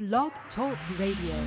Blog Talk Radio.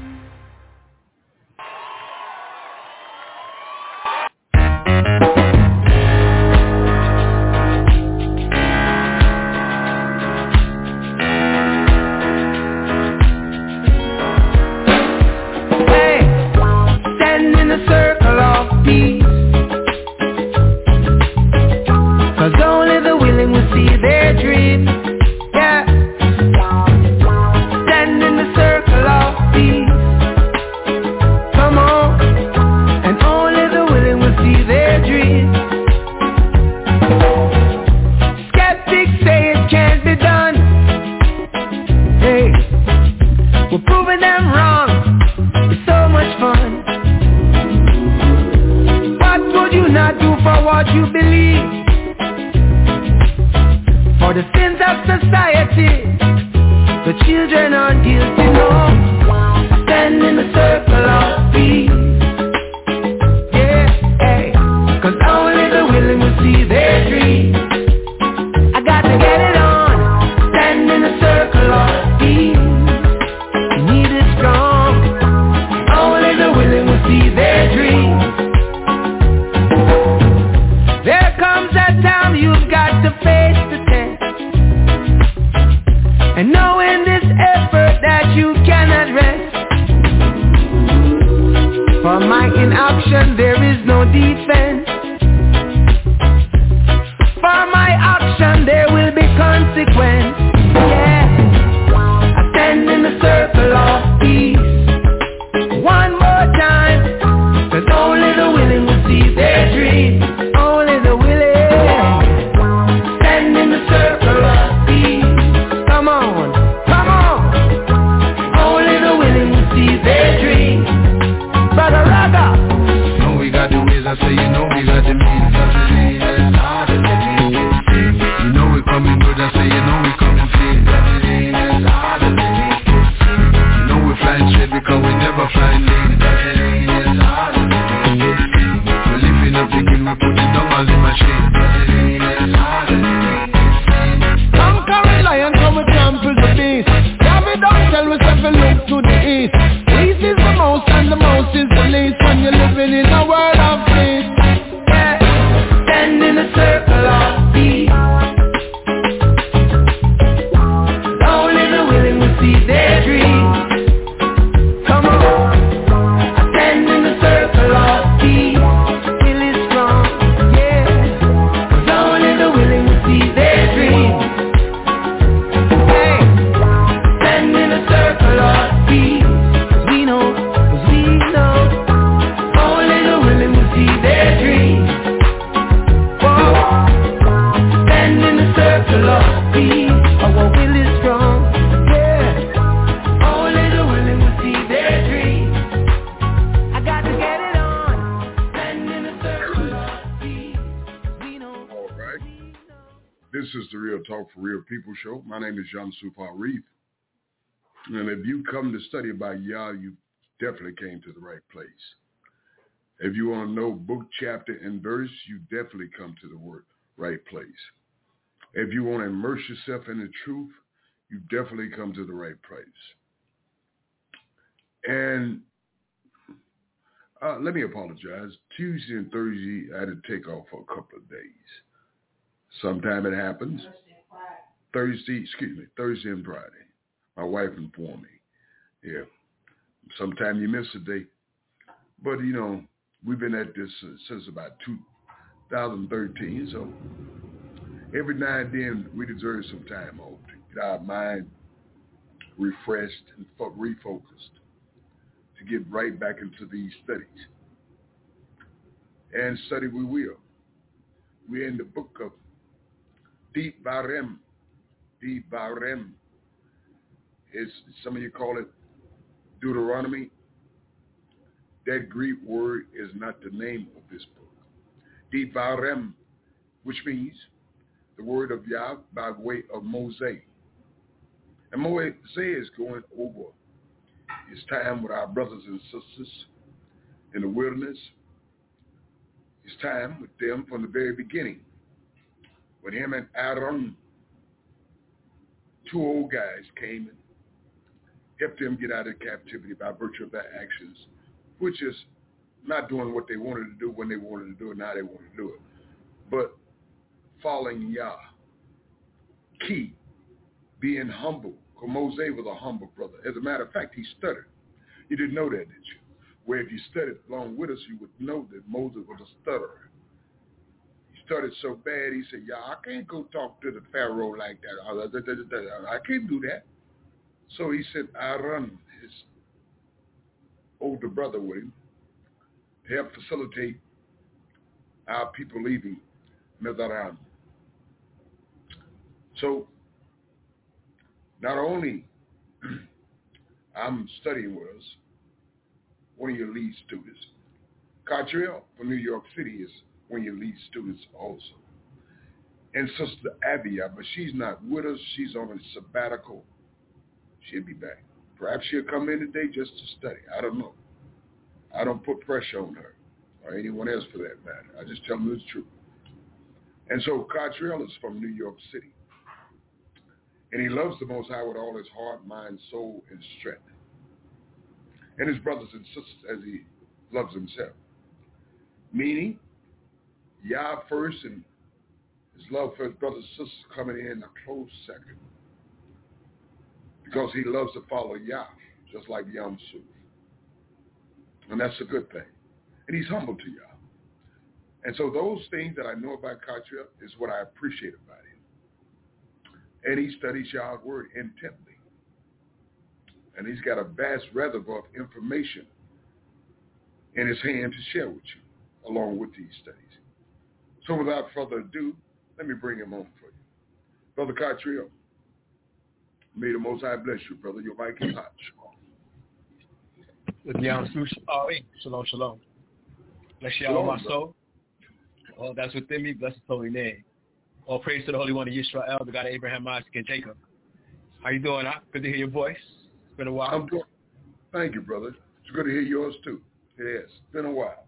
Show. My name is Jamsu Reef, and if you come to study about Yah, you definitely came to the right place. If you want to know book, chapter, and verse, you definitely come to the right place. If you want to immerse yourself in the truth, you definitely come to the right place. And let me apologize. Tuesday and Thursday, I had to take off for a couple of days. Sometime it happens. Thursday and Friday. My wife informed me. Yeah. Sometime you miss a day. But, we've been at this since about 2013. So every now and then we deserve some time off to get our mind refreshed and refocused to get right back into these studies. And study we will. We're in the book of Devarim. Devarim is, some of you call it Deuteronomy. That Greek word is not the name of this book. Devarim, which means the word of Yah by way of Moshe. And Moshe is going over his time with our brothers and sisters in the wilderness. His time with them from the very beginning. When him and Aaron, two old guys, came and help them get out of captivity by virtue of their actions, which is not doing what they wanted to do when they wanted to do it, now they want to do it. But following Yah. Key, being humble. Because Moses was a humble brother. As a matter of fact, he stuttered. You didn't know that, did you? Where if you studied along with us, you would know that Moses was a stutterer. He stuttered so bad, he said, I can't go talk to the Pharaoh like that. I can't do that. So he sent Aaron, his older brother, with him to help facilitate our people leaving Mizraim. So not only I'm studying with us, one of your lead students, Catriel from New York City is one of your lead students also. And Sister Abia, but she's not with us. She's on a sabbatical. She'll be back. Perhaps she'll come in today just to study. I don't know. I don't put pressure on her or anyone else for that matter. I just tell them the truth. And so Catriel is from New York City. And he loves the Most High with all his heart, mind, soul, and strength. And his brothers and sisters as he loves himself. Meaning, Yah first and his love for his brothers and sisters coming in a close second. Because he loves to follow Yah, just like Yam Suf. And that's a good thing. And he's humble to Yah. And so those things that I know about Catriel is what I appreciate about him. And he studies Yah's word intently. And he's got a vast reservoir of information in his hand to share with you, along with these studies. So without further ado, let me bring him on for you. Brother Catriel, may the Most High bless you, brother. Your mic is hot. Shalom, shalom. Bless you all, my soul. All that's within me, bless his holy name. All praise to the Holy One of Yisrael, the God of Abraham, Isaac, and Jacob. How you doing, huh? Good to hear your voice. It's been a while. I'm good. Thank you, brother. It's good to hear yours, too. It is. It's been a while.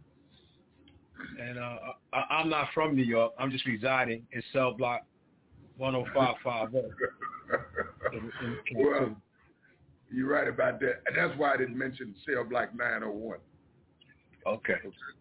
And I'm not from New York. I'm just residing in cell block 10550. Well, you're right about that. And that's why I didn't mention cell block 901. Okay.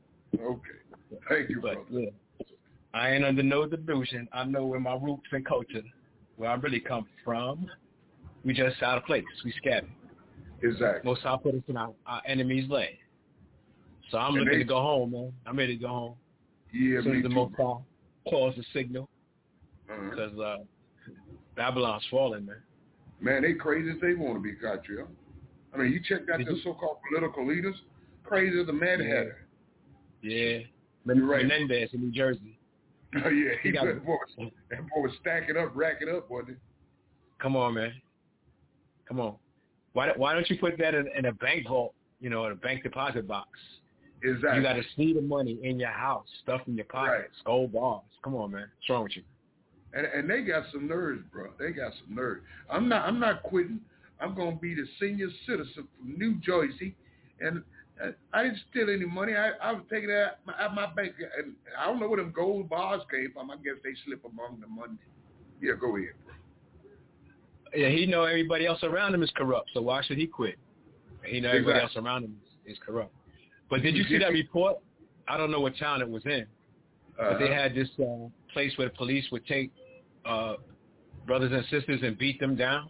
Thank you, brother. Yeah. I ain't under no delusion. I know where my roots and culture, where I really come from. We just out of place. We scattered. Exactly. Most High put us in our enemy's land. So I'm looking to go home, man. I'm ready to go home. Yeah, as soon as the Most High calls the signal. Because Babylon's falling, man. Man, they crazy as they want to be, Catriel. I mean, you check out the so-called political leaders, crazy as a Mad Hatter. Yeah. Right. Menendez in New Jersey. Oh, yeah. That boy was stacking up, racking up, wasn't it? Come on, man. Come on. Why don't you put that in a bank vault, in a bank deposit box? Exactly. You got to see the money in your house, stuff in your pockets, gold bars. Come on, man. What's wrong with you? And they got some nerves, bro. They got some nerves. I'm not quitting. I'm going to be the senior citizen from New Jersey, and I didn't steal any money. I was taking it out my bank. And I don't know where them gold bars came from. I guess they slip among the money. Yeah, go ahead, bro. Yeah, he know everybody else around him is corrupt, so why should he quit? He know everybody else around him is corrupt. But did you see that report? I don't know what town it was in, but they had this place where the police would take brothers and sisters and beat them down.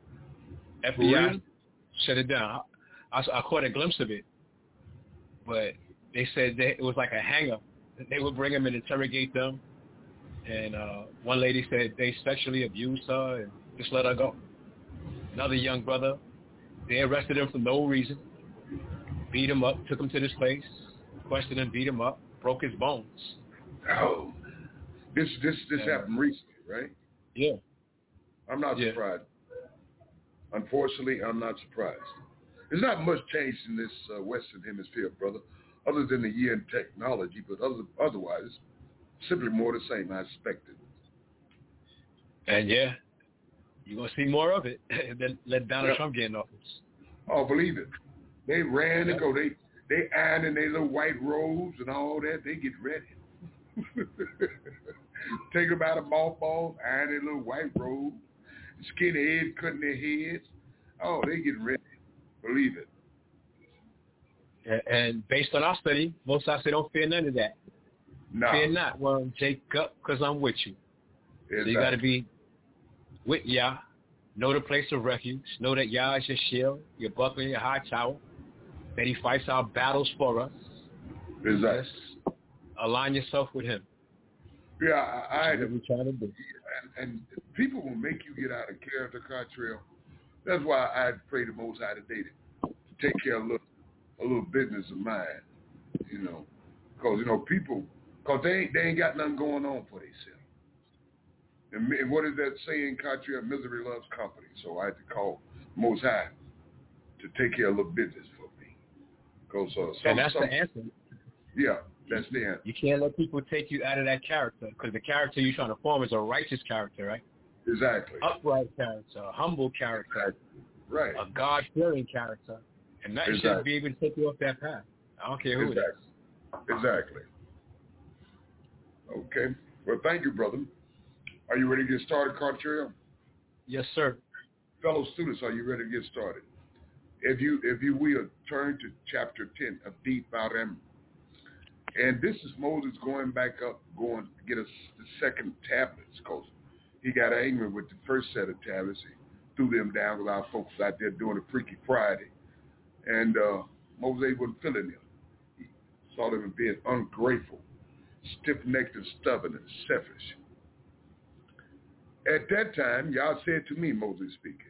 FBI shut it down. I caught a glimpse of it. But they said it was like a hanger. They would bring them and interrogate them. And one lady said they sexually abused her and just let her go. Another young brother, they arrested him for no reason, beat him up, took him to this place, questioned him, beat him up, broke his bones. Oh, this happened recently, right? Yeah. I'm not surprised. Unfortunately, I'm not surprised. There's not much change in this Western Hemisphere, brother, other than the year in technology, but otherwise, simply more the same, I expected. And yeah, you're going to see more of it. Then let Donald Trump get in office. Oh, believe it. They ran to go. They iron in their little white robes and all that. They get ready. Take them out of mothballs, iron their little white robes, skinhead cutting their heads. Oh, they getting ready. Believe it. And based on our study, most I say don't fear none of that. No. Fear not, well, Jacob, because I'm with you. Exactly. So you got to be with Yah. Know the place of refuge. Know that Yah is your shield, your buckler, your high tower. That he fights our battles for us. Exactly. Just align yourself with him. Yeah, I what we're trying to do. And people will make you get out of character, Cottrell. That's why I pray the Most High today to take care of a little business of mine, because people, because they ain't got nothing going on for themselves. And what is that saying, Cottrell? Misery loves company. So I had to call Most High to take care of a little business for me. And that's the answer. Yeah, that's the answer. You can't let people take you out of that character, because the character you're trying to form is a righteous character, right? Exactly. Upright character, a humble character, right? A God-fearing character, and that should be able to take you off that path. I don't care who it is. Exactly. Okay. Well, thank you, brother. Are you ready to get started, Cottrell? Yes, sir. Fellow students, are you ready to get started? If you will, turn to chapter 10 of Deep Barem. And this is Moses going back up, going to get us the second tablets, because he got angry with the first set of tablets. He threw them down with our folks out there doing a Freaky Friday. And Moses wasn't feeling them. He saw them as being ungrateful, stiff-necked and stubborn and selfish. At that time, Yah said to me, Moses speaking,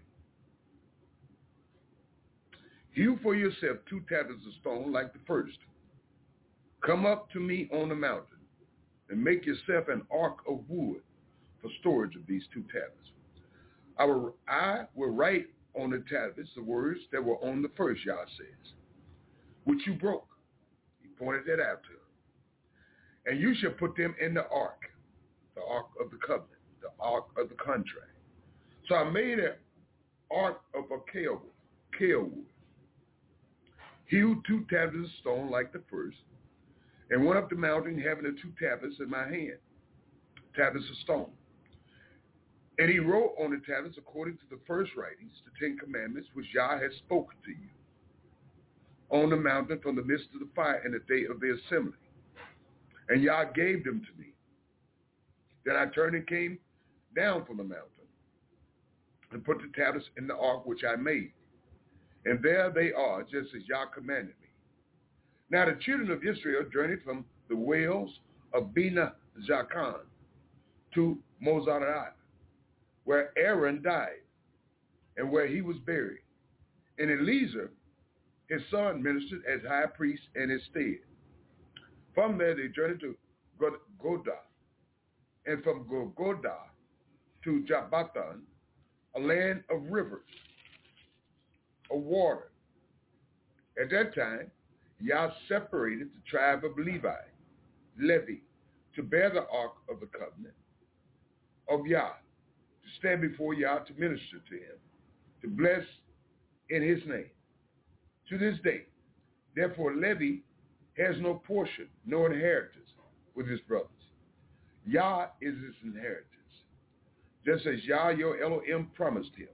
hew for yourself 2 tablets of stone like the first. Come up to me on the mountain and make yourself an ark of wood for storage of these 2 tablets. I will write on the tablets the words that were on the first, Yah says, which you broke. He pointed that out to him. And you shall put them in the ark of the covenant, the ark of the contract. So I made an ark of a kale wood, hewed 2 tablets of stone like the first, and went up the mountain having the 2 tablets in my hand, tablets of stone. And he wrote on the tablets according to the first writings, the 10 commandments which Yah had spoken to you on the mountain from the midst of the fire in the day of the assembly. And Yah gave them to me. Then I turned and came down from the mountain and put the tablets in the ark which I made. And there they are, just as Yah commanded me. Now the children of Israel journeyed from the wells of Bina Jacan to Mozariah, where Aaron died and where he was buried. And Eleazar, his son, ministered as high priest in his stead. From there they journeyed to Goda, and from Goda to Jabatan, a land of rivers, of water. At that time, Yah separated the tribe of Levi, to bear the ark of the covenant of Yah, to stand before Yah to minister to him, to bless in his name. To this day, therefore Levi has no portion, no inheritance with his brothers. Yah is his inheritance, just as Yah your Elohim promised him.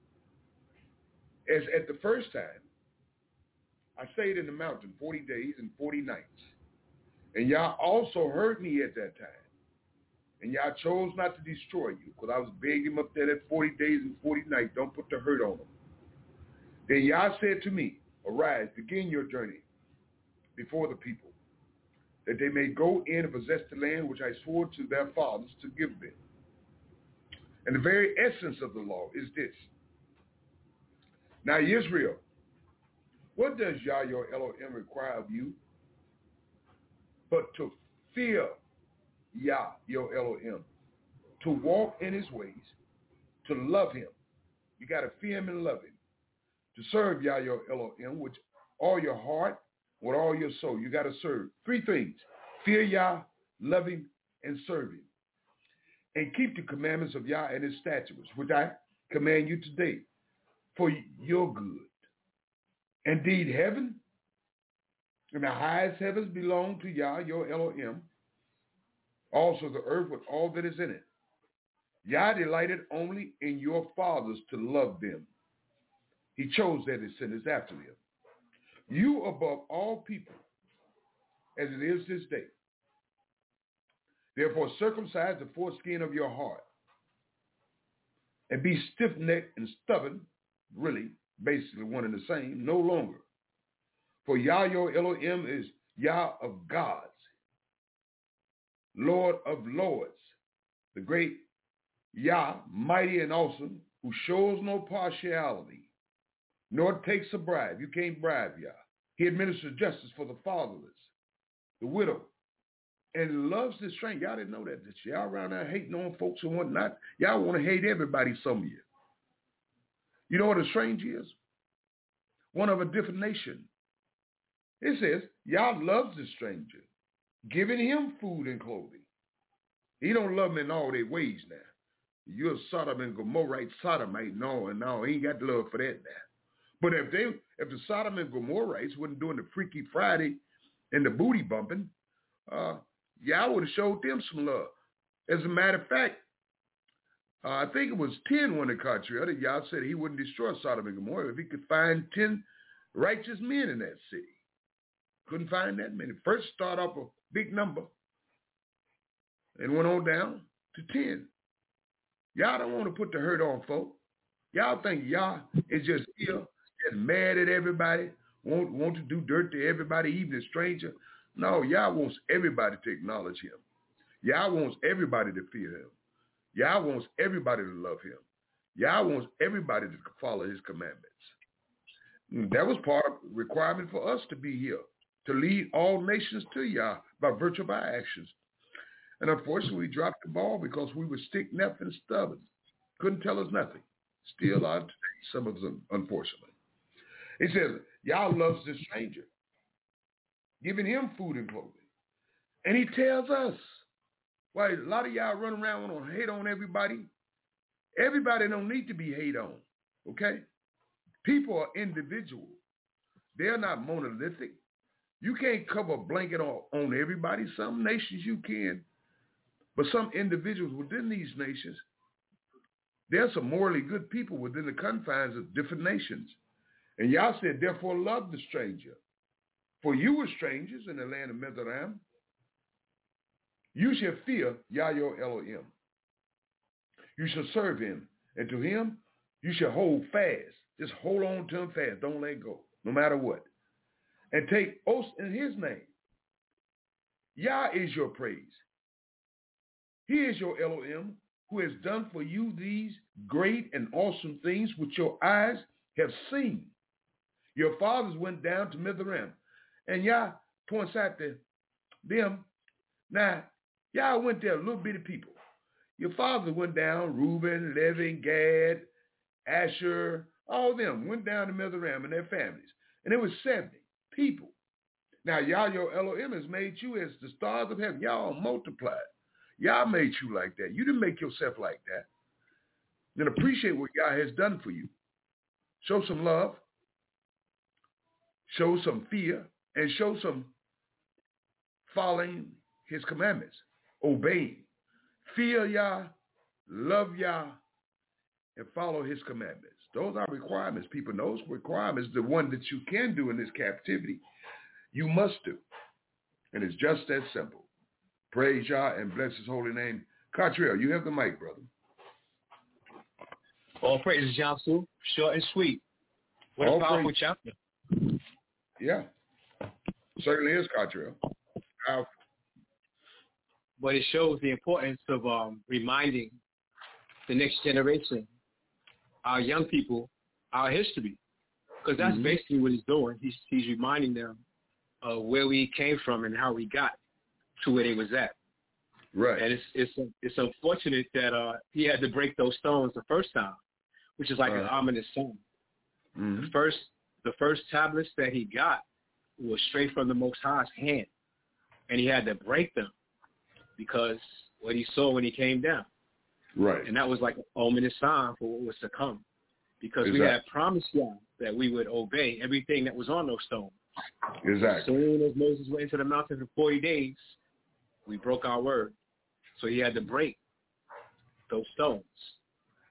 As at the first time, I stayed in the mountain 40 days and 40 nights. And Yah also heard me at that time. And Yah chose not to destroy you, because I was begging him up there that 40 days and 40 nights, don't put the hurt on him. Then Yah said to me, arise, begin your journey before the people, that they may go in and possess the land which I swore to their fathers to give them. And the very essence of the law is this. Now, Israel, what does Yah your Elohim require of you but to fear Yah your Elohim, to walk in his ways, to love him? You got to fear him and love him. To serve Yah your Elohim with all your heart, with all your soul. You got to serve. 3 things. Fear Yah, love him, and serve him. And keep the commandments of Yah and his statutes, which I command you today, for your good. Indeed, heaven and the highest heavens belong to Yah your Elohim, also the earth with all that is in it. Yah delighted only in your fathers to love them, He chose their descendants after them. You above all people, as it is this day. Therefore circumcise the foreskin of your heart, and be stiff-necked and stubborn, really, basically one and the same, no longer. For Yah your Elohim is Yah of gods, Lord of lords, the great Yah, mighty and awesome, who shows no partiality, nor takes a bribe. You can't bribe Yah. He administers justice for the fatherless, the widow, and loves the stranger. Y'all didn't know that. Y'all around there hating on folks and whatnot. Y'all want to hate everybody, some of you. You know what a stranger is? One of a different nation. It says, Yah loves the stranger, giving him food and clothing. He don't love them in all their ways now. You're a Sodom and Gomorrahite sodomite. No, he ain't got love for that now. But if the Sodom and Gomorrahites wasn't doing the Freaky Friday and the booty bumping, Yah would have showed them some love. As a matter of fact, I think it was 10 when the contrary that Yah said he wouldn't destroy Sodom and Gomorrah if he could find 10 righteous men in that city. Couldn't find that many. First start off a big number and went on down to 10. Y'all don't want to put the hurt on folk. Y'all think Yah is just here, just mad at everybody, want to do dirt to everybody, even a stranger. No, Yah wants everybody to acknowledge him. Yah wants everybody to fear him. Yah wants everybody to love him. Yah wants everybody to follow his commandments. And that was part of the requirement for us to be here, to lead all nations to Yah by virtue of our actions. And unfortunately, we dropped the ball because we were stick-necked and stubborn. Couldn't tell us nothing. Still are today, some of us, unfortunately. It says, Yah loves the stranger, giving him food and clothing. And he tells us, why a lot of y'all run around and hate on everybody. Everybody don't need to be hate on, okay? People are individual. They're not monolithic. You can't cover a blanket on everybody. Some nations you can. But some individuals within these nations, there are some morally good people within the confines of different nations. And Yah said, therefore love the stranger. For you were strangers in the land of Mizraim. You shall fear Yah your Elohim. You shall serve him. And to him you shall hold fast. Just hold on to him fast. Don't let go, no matter what. And take oaths in his name. Yah is your praise. He is your Elohim, who has done for you these great and awesome things which your eyes have seen. Your fathers went down to Mizraim. And Yah points out to them, now, Yah went there, little bitty people. Your fathers went down, Reuben, Levi, Gad, Asher, all of them went down to Mizraim and their families. And it was 70 people. Now, Yah, your Elohim, has made you as the stars of heaven. Y'all multiplied. Yah made you like that. You didn't make yourself like that. Then appreciate what Yah has done for you. Show some love. Show some fear. And show some following his commandments. Obeying. Fear Yah. Love Yah. And follow his commandments. Those are requirements, people. Those requirements, the one that you can do in this captivity, you must do. And it's just that simple. Praise Yah and bless his holy name. Cottrell, you have the mic, brother. All praises, Yamsu. Short and sweet. What a powerful chapter. Yeah. Certainly is, Cottrell. But it shows the importance of reminding the next generation, our young people, our history. Because that's basically what he's doing. He's reminding them of where we came from and how we got to where they was at. Right. And it's unfortunate that he had to break those stones the first time, which is like an ominous sign. Mm-hmm. The first tablets that he got was straight from the Most High's hand, and he had to break them because what he saw when he came down. Right. And that was like an ominous sign for what was to come, because we had promised Yah that we would obey everything that was on those stones. Exactly. As soon as Moses went into the mountain for 40 days, we broke our word. So he had to break those stones.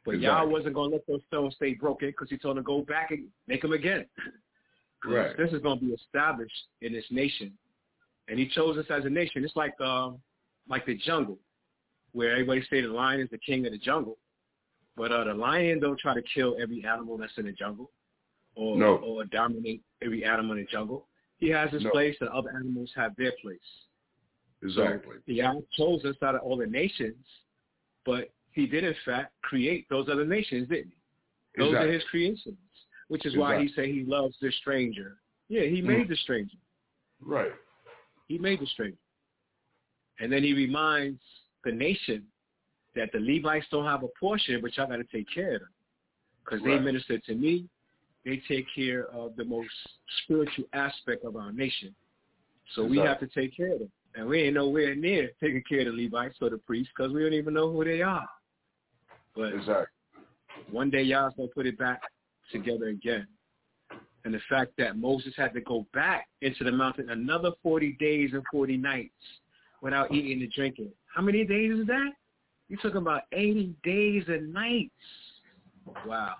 But Yah wasn't going to let those stones stay broken because he told them to go back and make them again. Right. This is going to be established in this nation. And he chose us as a nation. It's like the jungle, where everybody say the lion is the king of the jungle. But the lion don't try to kill every animal that's in the jungle or dominate every animal in the jungle. He has his place and other animals have their place. Exactly. So Yah chose us out of all the nations, but he did, in fact, create those other nations, didn't he? Those are his creations, which is why he said he loves the stranger. Yeah, he made the stranger. Right. He made the stranger. And then he reminds the nation that the Levites don't have a portion, but y'all got to take care of them. Because they minister to me. They take care of the most spiritual aspect of our nation. So we have to take care of them. And we ain't nowhere near taking care of the Levites or the priests because we don't even know who they are. But one day y'all's going to put it back together again. And the fact that Moses had to go back into the mountain another 40 days and 40 nights without eating and drinking. How many days is that? You're talking about 80 days and nights. Wow.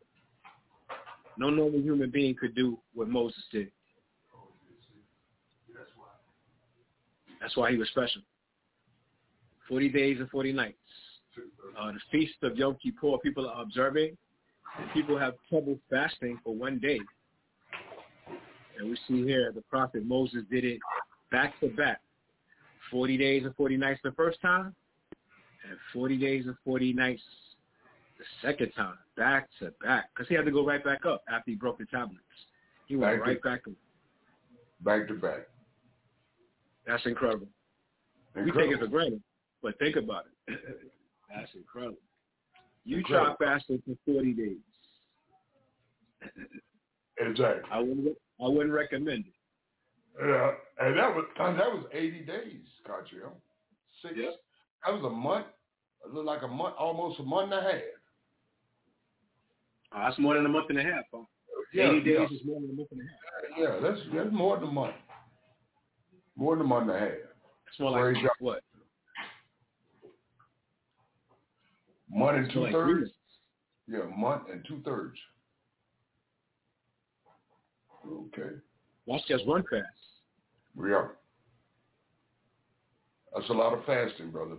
No normal human being could do what Moses did. That's why he was special. 40 days and 40 nights. The feast of Yom Kippur, people are observing. And people have trouble fasting for one day. And we see here the prophet Moses did it back to back. 40 days and 40 nights the first time, and 40 days and 40 nights the second time, back to back. Because he had to go right back up after he broke the tablets. He went right back up. Back to back. That's incredible. We take it for granted, but think about it. That's incredible. You try fasting for 40 days. Exactly. I wouldn't recommend it. Yeah, and that was 80 days, Cartrio. That was a month. It looked like a month, almost a month and a half. That's more than a month and a half, huh? 80 days is more than a month and a half. Yeah, that's more than a month. More than a month and a half. It's more like what? Month and 2/3. Yeah, month and 2/3. Okay. That's just one fast. Yeah. That's a lot of fasting, brother.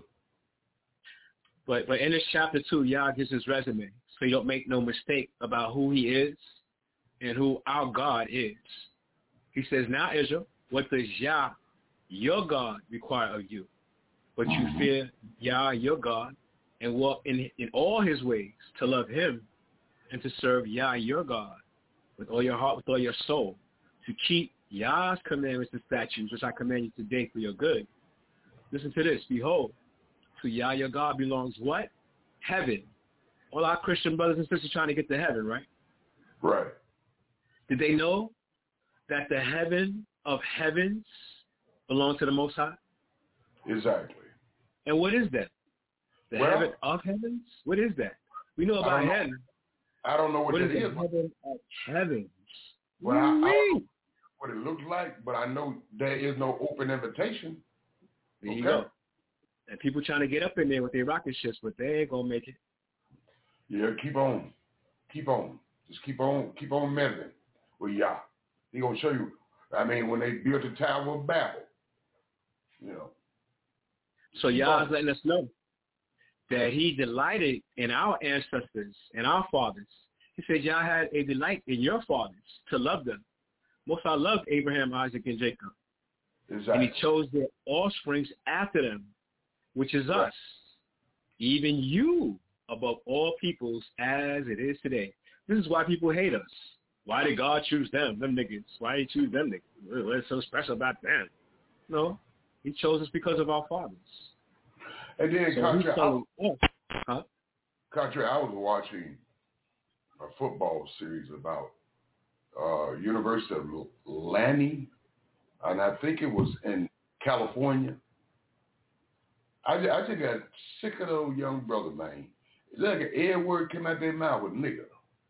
But in this chapter 2, Yah gives his resume, so you don't make no mistake about who he is and who our God is. He says, now, Israel, what does Yah, your God, require of you? But you fear Yah, your God, and walk in all his ways to love him and to serve Yah, your God, with all your heart, with all your soul, to keep Yah's commandments and statutes, which I command you today for your good. Listen to this. Behold, to Yah, your God, belongs what? Heaven. All our Christian brothers and sisters trying to get to heaven, right? Right. Did they know that the heaven of heavens belongs to the Most High? Exactly. And what is that? The heaven of heavens? What is that? We know about heaven. I don't know what it is. Heaven of heavens. Well, I don't know what it looks like, but I know there is no open invitation. There you go. And people trying to get up in there with their rocket ships, but they ain't going to make it. Yeah, keep on. Keep on. Just keep on meddling with Yah. He going to show you. I mean, when they built the Tower of Babel, you know. So Yah's letting us know that he delighted in our ancestors and our fathers. He said Yah had a delight in your fathers to love them. Most I loved Abraham, Isaac, and Jacob. Exactly. And he chose their offsprings after them, which is us, even you above all peoples as it is today. This is why people hate us. Why did God choose them niggas? Why did he choose them niggas? What's so special about them? No, he chose us because of our fathers. And then, so Contra, I was watching a football series about University of Lanny, and I think it was in California. I just got sick of those young brothers, man. It's like an Ed word came out their mouth with nigga.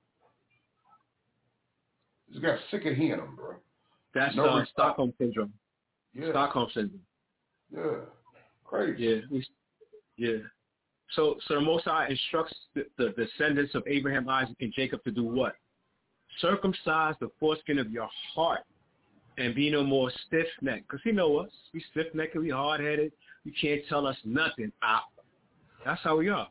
Just got sick of hearing them, bro. That's Stockholm Syndrome. Yeah. Stockholm Syndrome. Yeah. Crazy. Yeah. So the Most High instructs the descendants of Abraham, Isaac, and Jacob to do what? Circumcise the foreskin of your heart and be no more stiff-necked. Because he know us. We stiff-necked, we hard-headed. You can't tell us nothing. That's how we are.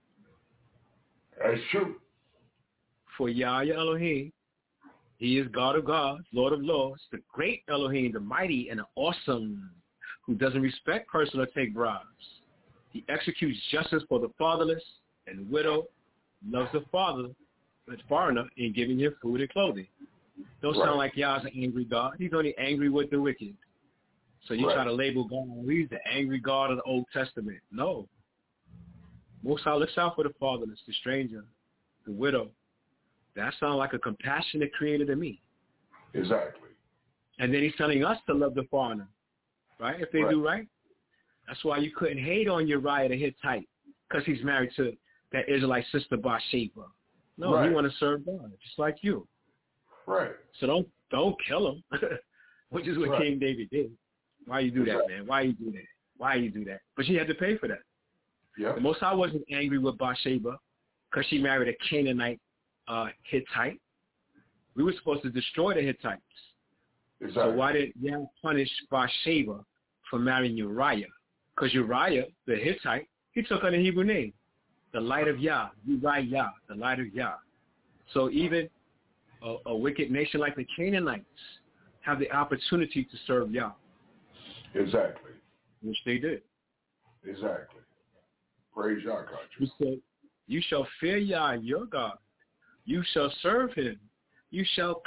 That's true. For Yah Elohim, he is God of gods, Lord of lords, the great Elohim, the mighty and the awesome, who doesn't respect person or take bribes. He executes justice for the fatherless and widow, loves the foreigner in giving him food and clothing. Don't sound like Yah's an angry God. He's only angry with the wicked. So you try to label God, he's the angry God of the Old Testament. No. Most High looks out for the fatherless, the stranger, the widow. That sounds like a compassionate creator to me. Exactly. And then he's telling us to love the foreigner, right? If they do right. That's why you couldn't hate on Uriah the Hittite, because he's married to that Israelite sister Bathsheba. No, he want to serve God, just like you. Right. So don't kill him, which is what King David did. Why you do that, man? Why you do that? But she had to pay for that. Yeah. The Most High wasn't angry with Bathsheba because she married a Canaanite Hittite. We were supposed to destroy the Hittites. Exactly. So why did Yah punish Bathsheba for marrying Uriah? Because Uriah, the Hittite, he took on a Hebrew name, the light of Yah, Uriah, the light of Yah. So even a wicked nation like the Canaanites have the opportunity to serve Yah. Exactly. Which they did. Exactly. Praise Yah, Katra. He said, you shall fear Yah, your God. You shall serve him. You shall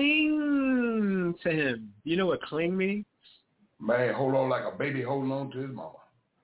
cling to him. You know what cling means? Man, hold on like a baby holding on to his mama.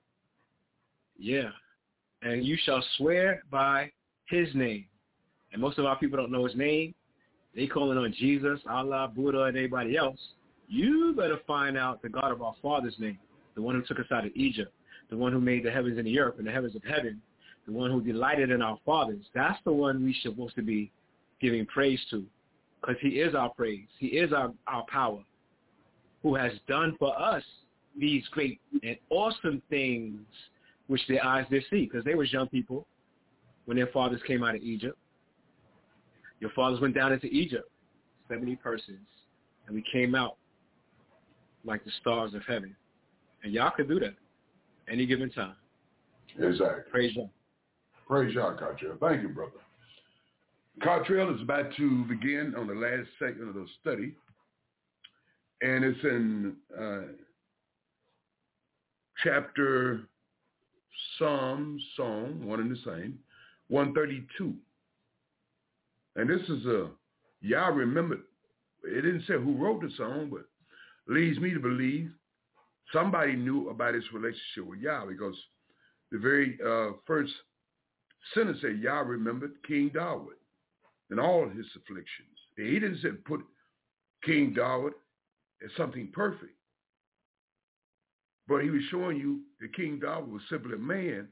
Yeah. And you shall swear by his name. And most of our people don't know his name. They calling on Jesus, Allah, Buddha, and everybody else. You better find out the God of our father's name, the one who took us out of Egypt, the one who made the heavens and the earth and the heavens of heaven, the one who delighted in our fathers. That's the one we supposed to be giving praise to, because he is our praise. He is our power, who has done for us these great and awesome things which their eyes did see, because they was young people when their fathers came out of Egypt. Your fathers went down into Egypt, 70 persons, and we came out like the stars of heaven. And y'all could do that any given time. Exactly. Praise Yah. Praise Yah, Cottrell. Thank you, brother. Cottrell is about to begin on the last segment of the study, and it's in chapter Song, one and the same, 132. And this is Yah remembered. It didn't say who wrote the song, but leads me to believe somebody knew about his relationship with Yah, because the very first sentence said Yah remembered King David and all his afflictions. He didn't say put King David as something perfect, but he was showing you that King David was simply a man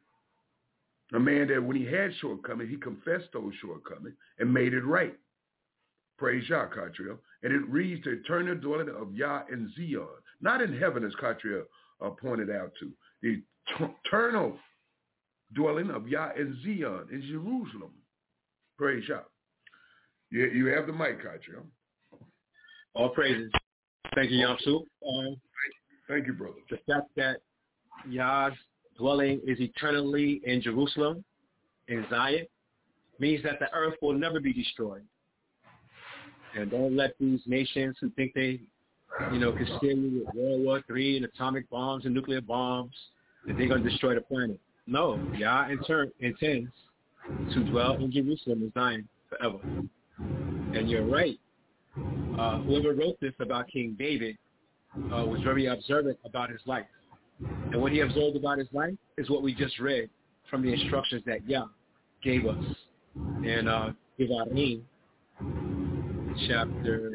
that when he had shortcomings, he confessed those shortcomings and made it right. Praise Yah, Cottrell. And it reads the eternal dwelling of Yah in Zion, not in heaven, as Cottrell pointed out to. The eternal dwelling of Yah in Zion, in Jerusalem. Praise Yah. You have the mic, Cottrell. All praises. Thank you, Yamsu. Thank you, brother. The fact that Yah's dwelling is eternally in Jerusalem, in Zion, means that the earth will never be destroyed. And don't let these nations who think they, can scare you with World War III and atomic bombs and nuclear bombs, that they're going to destroy the planet. No, Yah intends to dwell in Jerusalem and Zion forever. And you're right. Whoever wrote this about King David was very observant about his life. And what he observed about his life is what we just read from the instructions that Yah gave us in Devarim, chapter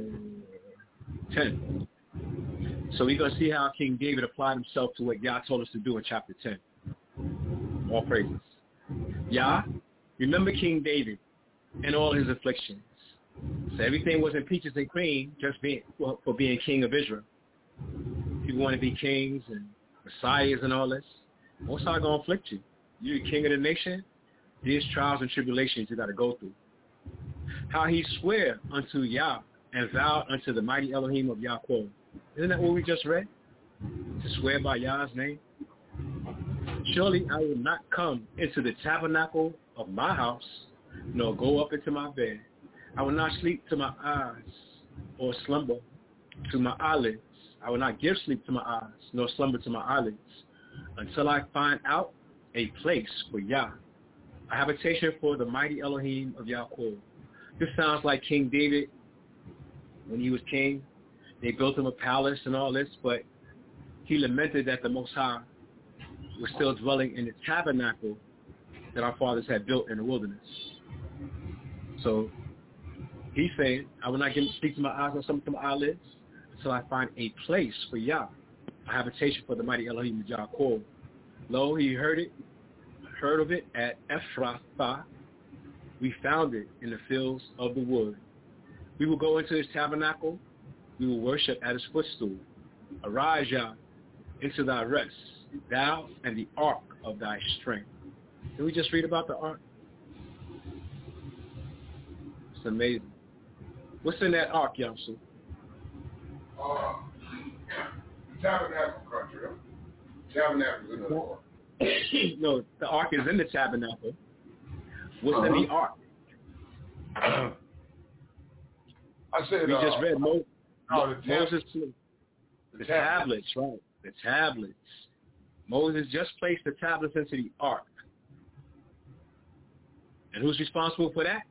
10. So we're going to see how King David applied himself to what Yah told us to do in chapter 10. All praises. Yah, remember King David and all his afflictions. So everything wasn't peaches and cream just for being king of Israel. People want to be kings and messiahs and all this. Most High going to afflict you. you're the king of the nation, these trials and tribulations you got to go through. How he swear unto Yah and vowed unto the mighty Elohim of Yaakov. Isn't that what we just read? To swear by Yah's name. Surely I will not come into the tabernacle of my house, nor go up into my bed. I will not sleep to my eyes, or slumber to my eyelids. I will not give sleep to my eyes, nor slumber to my eyelids, until I find out a place for Yah, a habitation for the mighty Elohim of Yaakov. This sounds like King David when he was king. They built him a palace and all this, but he lamented that the Most High was still dwelling in the tabernacle that our fathers had built in the wilderness. So he's saying, I will not give sleep to my eyes or something to my eyelids until I find a place for Yah, a habitation for the mighty Elohim of Yaakov. Lo, he heard of it at Ephrathah. We found it in the fields of the wood. We will go into his tabernacle. We will worship at his footstool. Arise, Yah, into thy rest, thou and the ark of thy strength. Did we just read about the ark? It's amazing. What's in that ark, Yamsu? The tabernacle country. Tabernacle is in the ark. No, the ark is in the tabernacle. What's in the ark? I said we just read Moses. The tablets, right? The tablets. Moses just placed the tablets into the ark. And who's responsible for that?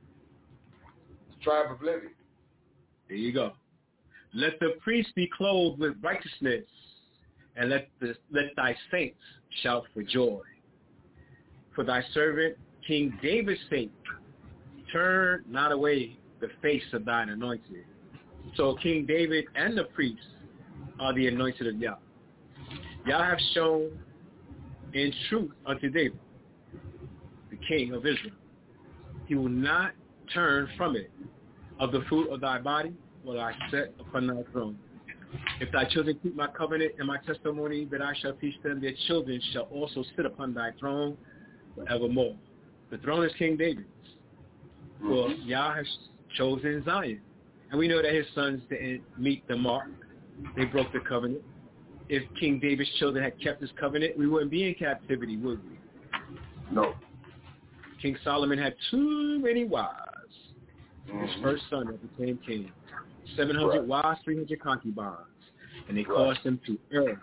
The tribe of Levi. There you go. Let the priests be clothed with righteousness, and let thy saints shout for joy. For thy servant King David's sake, turn not away the face of thine anointed. So King David and the priests are the anointed of Yah. Yah have shown in truth unto David, the king of Israel. He will not turn from it. Of the fruit of thy body will I set upon thy throne. If thy children keep my covenant and my testimony that I shall teach them, their children shall also sit upon thy throne forevermore. The throne is King David's. For Yah has chosen Zion. And we know that his sons didn't meet the mark. They broke the covenant. If King David's children had kept his covenant, we wouldn't be in captivity, would we? No. King Solomon had too many wives. His first son that became king. 700 wives, 300 concubines. And they caused him to err.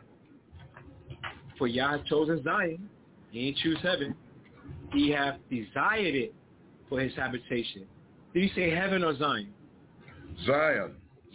For Yah had chosen Zion. He ain't choose heaven. He hath desired it for his habitation. Did he say heaven or Zion? Zion.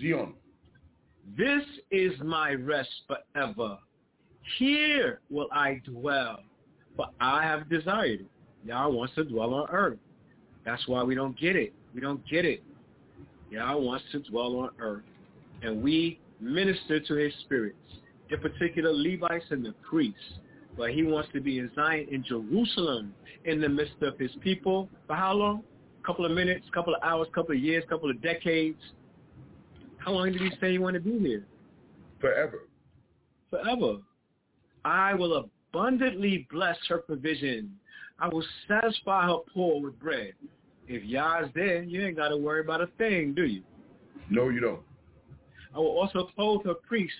This is my rest forever. Here will I dwell, for I have desired it. Yah wants to dwell on earth. That's why we don't get it. We don't get it. Yah wants to dwell on earth. And we minister to his spirits, in particular Levites and the priests. But he wants to be in Zion, in Jerusalem, in the midst of his people. For how long? A couple of minutes, couple of hours, couple of years, couple of decades. How long did he say he wanted to be here? Forever. Forever. I will abundantly bless her provision. I will satisfy her poor with bread. If Yah's there, you ain't got to worry about a thing, do you? No, you don't. I will also clothe her priests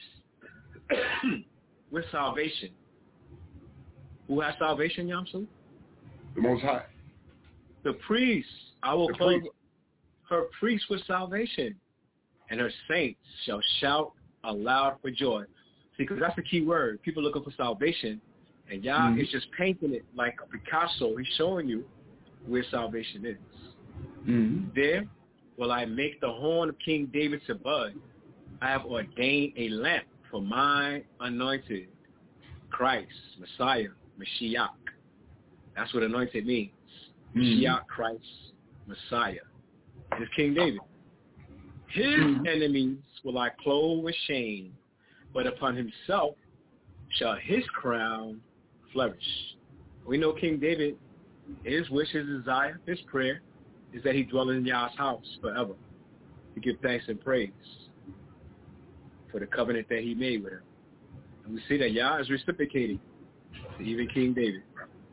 with salvation. Who has salvation, Yamsu? The Most High. The priests. I will clothe her priests with salvation. And her saints shall shout aloud for joy. See, because that's the key word. People looking for salvation. And Yah is just painting it like a Picasso. He's showing you where salvation is. There will I make the horn of King David to bud. I have ordained a lamp for my anointed, Christ, Messiah, Mashiach. That's what anointed means. Mashiach, Christ, Messiah. And it's King David. His enemies will I clothe with shame, but upon himself shall his crown flourish. We know King David, his wish, his desire, his prayer is that he dwell in Yah's house forever to give thanks and praise for the covenant that he made with him. And we see that Yah is reciprocating to even King David.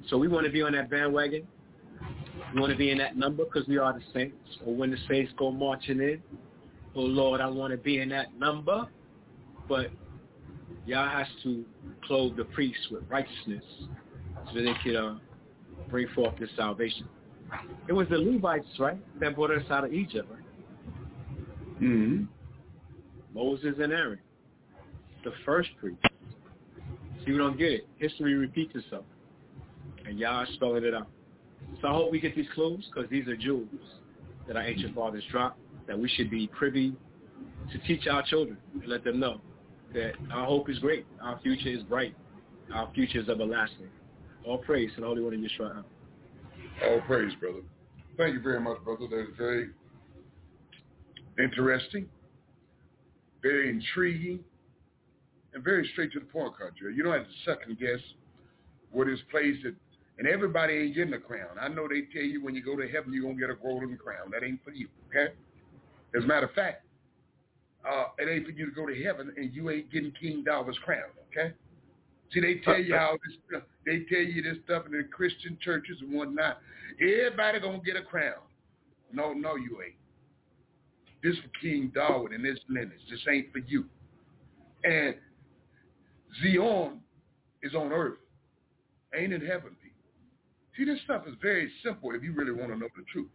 So we want to be on that bandwagon. We want to be in that number because we are the saints. Or when the saints go marching in, oh, Lord, I want to be in that number. But y'all has to clothe the priests with righteousness so that they could bring forth this salvation. It was the Levites, right, that brought us out of Egypt, right? Mm-hmm. Moses and Aaron, the first priest. See, we don't get it. History repeats itself. And y'all spelling it out. So I hope we get these clues because these are jewels that our ancient fathers dropped that we should be privy to teach our children and let them know that our hope is great. Our future is bright. Our future is everlasting. All praise to the Holy One of Yeshua. All praise, brother. Thank you very much, brother. That is very interesting, very intriguing, and very straight to the point, Kadre. You don't have to second guess what is placed at, and everybody ain't getting a crown. I know they tell you when you go to heaven you're going to get a golden crown. That ain't for you, okay? As a matter of fact, it ain't for you to go to heaven and you ain't getting King David's crown, okay? See, they tell you all this stuff. They tell you this stuff in the Christian churches and whatnot. Everybody going to get a crown. No, you ain't. This for King David and his lineage. This ain't for you. And Zion is on earth. Ain't in heaven, people. See, this stuff is very simple if you really want to know the truth.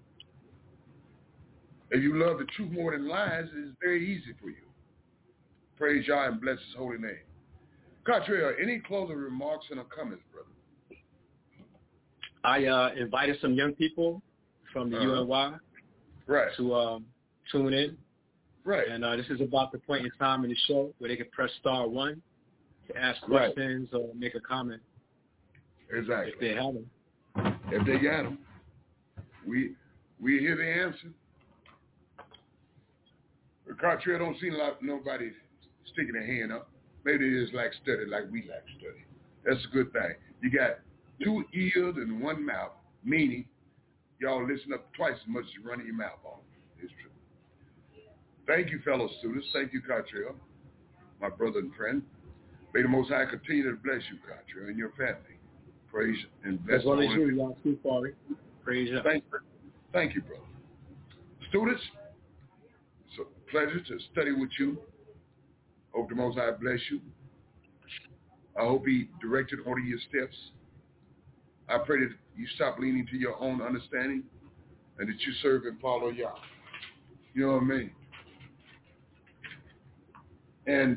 If you love the truth more than lies, it's very easy for you. Praise Yah and bless his holy name. Cottrell, any closing remarks and comments, brother? I invited some young people from the UNY to tune in. Right. And this is about the point in time in the show where they can press *1 to ask questions or make a comment. Exactly. If they have them. If they got them. We hear the answer. The Cottrell don't seem like nobody sticking their hand up. Maybe they just like study like we like study. That's a good thing. You got 2 ears and 1 mouth, meaning y'all listen up twice as much as you're running your mouth off. It's true. Thank you, fellow students. Thank you, Cottrell, my brother and friend. May the Most High continue to bless you, Cottrell, and your family. Praise and bless as well you. As well as you, y'all too, Corey. Praise you. Thank you, brother. Students, it's a pleasure to study with you. Hope the Most High bless you. I hope he directed order your steps. I pray that you stop leaning to your own understanding and that you serve and follow Yah. You know what I mean? And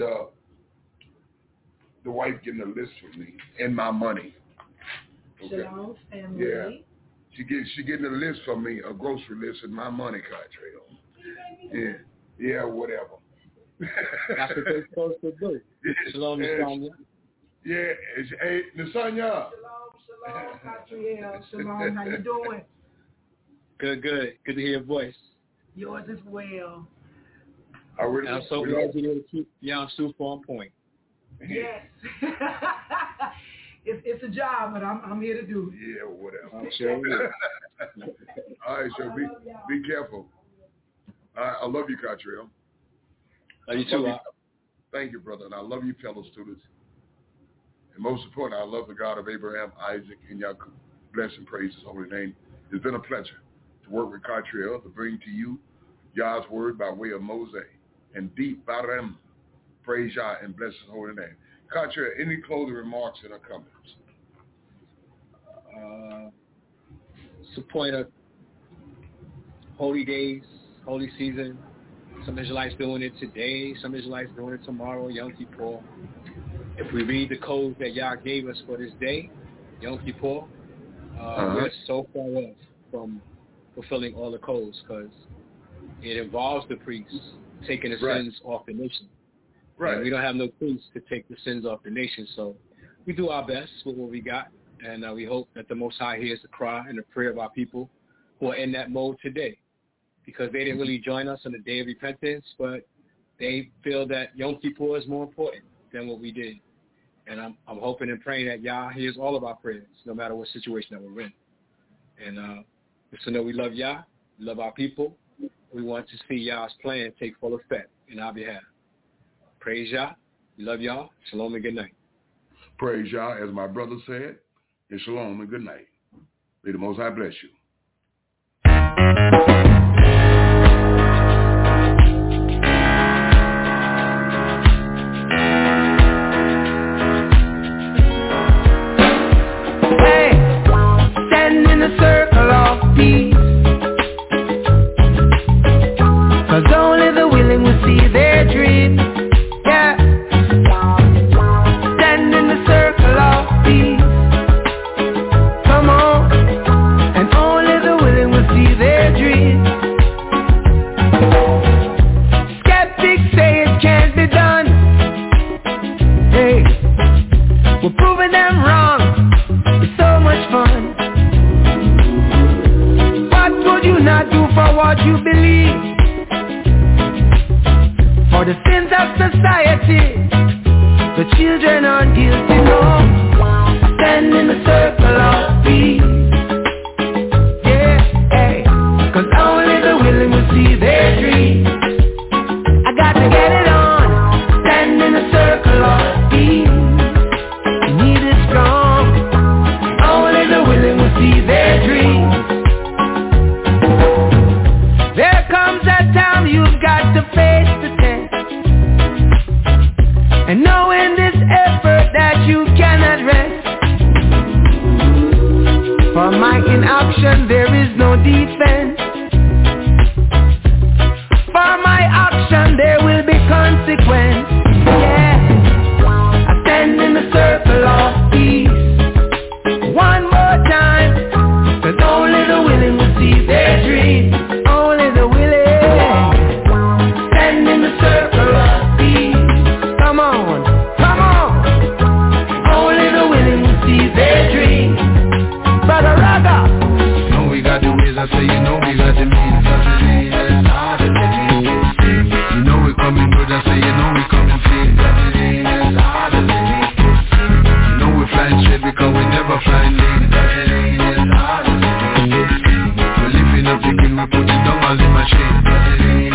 the wife getting a list for me and my money. Okay. Shalom, family. Yeah. She getting a list for me, a grocery list and my money, Cottrell. Yeah, whatever. That's what they're supposed to do. Shalom, Nasanya. Yeah, hey, Nasanya. Shalom, Cottrell. Shalom, how you doing? Good. Good to hear your voice. Yours as well. I'm so glad you're able to keep Young Soup on point. Yes. It's a job, but I'm here to do it. Yeah, whatever. I'm sure. All right, so be careful. I love you, Cottrell. Love you too, Thank you, brother. And I love you, fellow students. And most important, I love the God of Abraham, Isaac, and Yaakov. Bless and praise his holy name. It's been a pleasure to work with Cottrell to bring to you Yah's word by way of Moses and Deep Barem. Praise Yah and bless his holy name. Cottrell, any closing remarks and comments? It's a point of holy days, holy season. Some Israelites doing it today. Some Israelites doing it tomorrow, Yom Kippur. If we read the codes that Yah gave us for this day, Yom Kippur, we're so far off from fulfilling all the codes because it involves the priests taking the sins off the nation. Right. And we don't have no priests to take the sins off the nation, so we do our best with what we got, and we hope that the Most High hears the cry and the prayer of our people who are in that mode today, because they didn't really join us on the day of repentance, but they feel that Yom Kippur is more important than what we did. And I'm hoping and praying that Yah hears all of our prayers, no matter what situation that we're in. And just to know we love Yah, we love our people. We want to see Yah's plan take full effect in our behalf. Praise Yah. We love y'all. Shalom and good night. Praise Yah. As my brother said, and shalom and good night. May the Most High bless you. Hey, stand in a circle of peace, 'cause only the willing will see their dreams. Yeah, stand in the circle of peace. Come on, and only the willing will see their dreams. Skeptics say it can't be done. Hey, we're proving them wrong. It's so much fun. What would you not do for what you believe? For the sins of society, the children are guilty, no. Stand in the circle of peace. Yeah, hey, 'cause only the willing will see their dreams. I got to get it on. Stand in the circle of peace. You need it strong. Only the willing will see their dreams. There comes a time you've got to face the test, and know in this effort that you cannot rest. For my inaction there is no defense. For my action there will be consequence. Yeah, I stand in the circle of peace. One more time, 'cause only the willing will see their dreams. Only the willing. Stand in the circle of peace. Come on, come on. Only the willing will see their dreams. Brother Raga. You know we got the ways, I say you know we got the means. That's hard to believe. You know we coming good, I say you know we coming clean. That's hard to believe. You know we flying straight because we never flying lean. That's hard to believe. We're lifting up the king, we put it down on the machine.